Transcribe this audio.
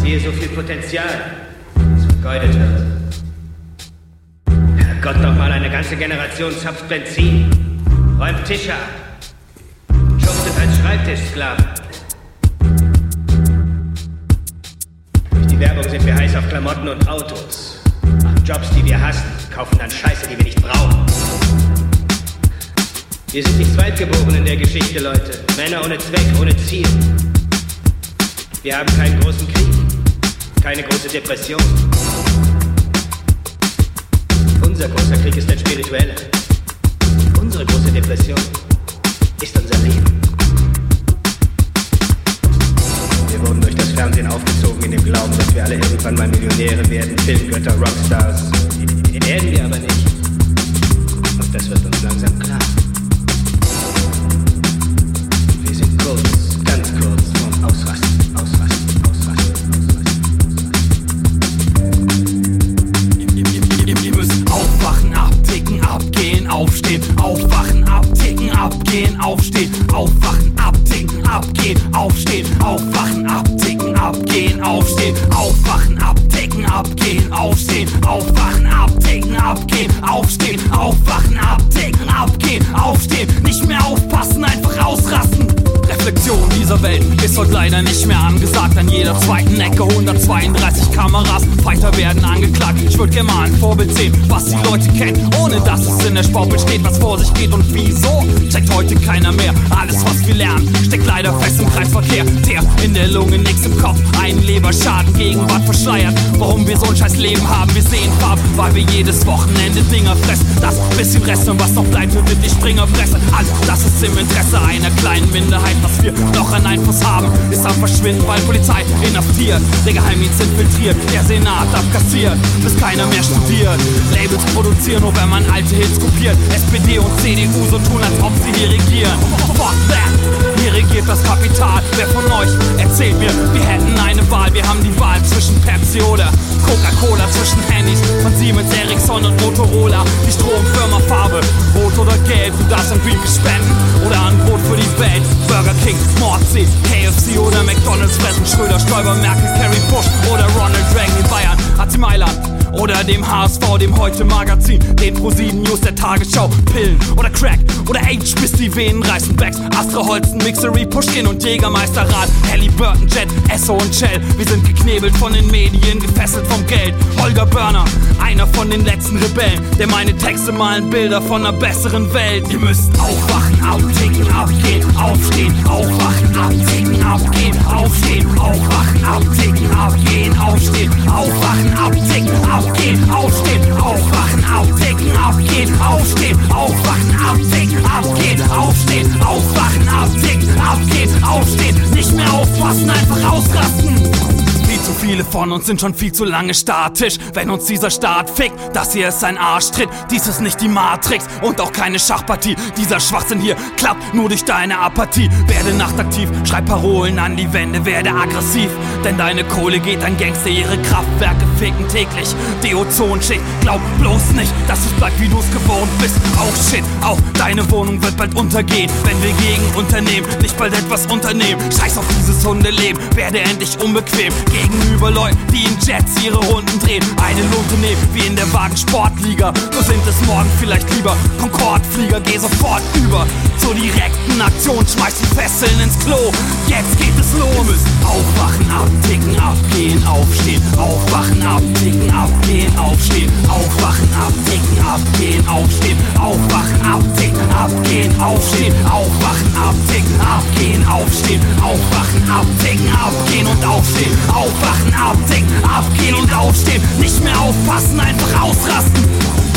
sehe so viel Potenzial, das vergeudet wird. Herrgott, doch mal eine ganze Generation zapft Benzin, räumt Tische ab, schuftet als Schreibtischsklaven. Durch die Werbung sind wir heiß auf Klamotten und Autos, machen Jobs, die wir hassen, kaufen dann Scheiße, die wir nicht brauchen. Wir sind die Zweitgeborenen in der Geschichte, Leute. Männer ohne Zweck, ohne Ziel. Wir haben keinen großen Krieg, keine große Depression. Unser großer Krieg ist ein spiritueller. Unsere große Depression ist unser Leben. Wir wurden durch das Fernsehen aufgezogen in dem Glauben, dass wir alle irgendwann mal Millionäre werden, Filmgötter, Rockstars. Werden wir aber nicht. Und das wird uns langsam klar. Wir sind kurz, ganz kurz vorm Ausrasten. Ihr müsst aufwachen, abticken, abgehen, aufstehen. Aufwachen, abticken, abgehen, aufstehen. Aufwachen, abticken, abgehen, aufstehen. Aufwachen, abticken, abgehen, aufstehen. Aufwachen, abticken, abgehen, aufstehen. Aufwachen, abticken, abgehen, aufstehen. Aufwachen, abticken, abgehen, aufstehen. Nicht mehr aufpassen, einfach ausrasten. Reflexion dieser Welt ist heute leider nicht mehr angesagt. An jeder zweiten Ecke 132 Kameras. Fighter werden angeklagt. Ich würde gerne mal ein Vorbild sehen, was die Leute kennen, ohne dass es in der Spaubild steht, was vor sich geht und wieso. Checkt heute keiner mehr. Alles, was wir lernen, steckt leider fest im Kreisverkehr. Teer in der Lunge, nix im Kopf. Ein Leberschaden, Gegenwart verschleiert. Warum wir so ein scheiß Leben haben, wir sehen Farben, weil wir jedes Wochenende Dinger fressen. Das bisschen Rest und was noch bleibt, wird die Springerfresse. Alles, das ist im Interesse einer kleinen Minderheit. Was wir noch an Einfluss haben, ist am Verschwinden, weil Polizei inhaftiert, der Geheimdienst infiltriert, der Senat abkassiert, bis keiner mehr studiert. Labels produzieren, nur wenn man alte Hits kopiert. SPD und CDU so tun, als ob sie hier regieren. Fuck that! Hier regiert das Kapital. Wer von euch erzählt mir, wir hätten eine Wahl? Wir haben die Wahl zwischen Pepsi oder Coca-Cola, zwischen Handys von Siemens, Ericsson und Motorola. Die Stromfirma Farbe, Rot oder Gelb. Du darfst an Greenpeace spenden oder an Brot für die Welt. Burger King, Mordsee, KFC oder McDonalds fressen. Schröder, Stoiber, Merkel, Kerry, Bush oder Ronald Reagan in Bayern, AC Mailand oder dem HSV, dem Heute-Magazin, den ProSieben News der Tagesschau. Pillen oder Crack oder Age, bis die Venen reißen. Becks, Astra, Holzen, Mixery, Pushkin und Jägermeisterrad. Halliburton, Jet, Esso und Shell. Wir sind geknebelt von den Medien, gefesselt vom Geld. Holger Börner, einer von den letzten Rebellen, der meine Texte malen Bilder von einer besseren Welt. Ihr müsst aufwachen, abticken, abgehen, aufstehen. Aufwachen, abticken, abgehen, aufstehen. Aufwachen, abticken, abgehen, aufstehen. Aufwachen, abticken, abgehen, aufstehen. Aufwachen, abticken, abgehen, aufstehen. Aufwachen, abticken, abgehen, aufstehen. Aufwachen, abticken, abgehen, aufstehen. Nicht mehr aufpassen, einfach ausrasten. Viel zu viele von uns sind schon viel zu lange statisch. Wenn uns dieser Staat fickt, das hier ist ein Arschtritt. Dies ist nicht die Matrix und auch keine Schachpartie. Dieser Schwachsinn hier klappt nur durch deine Apathie. Werde nachtaktiv, schreib Parolen an die Wände, werde aggressiv. Denn deine Kohle geht an Gangster, ihre Kraftwerke ficken täglich die Ozonschicht. Glaub bloß nicht, dass es bleibt, wie du's gewohnt bist. Auch Shit, auch deine Wohnung wird bald untergehen, wenn wir gegen Unternehmen nicht bald etwas unternehmen. Scheiß auf dieses Hundeleben, werde endlich unbequem gegenüber Leuten, die in Jets ihre Runden drehen. Eine Lunte nehmen, wie in der Wagensportliga. Nur sind es morgen vielleicht lieber Concorde-Flieger. Geh sofort über zur direkten Aktion, schmeiß die Fesseln ins Klo. Jetzt geht es los. Ihr müsst aufwachen, abticken, abgehen, aufstehen. Aufwachen, abticken, abgehen, aufstehen. Aufwachen, abticken, abgehen, aufstehen. Aufwachen, abticken, abgehen, aufstehen. Aufwachen, abticken, abgehen, aufstehen. Aufwachen, abticken, abgehen und aufstehen. Aufwachen, abticken, abgehen und aufstehen. Nicht mehr aufpassen, einfach ausrasten.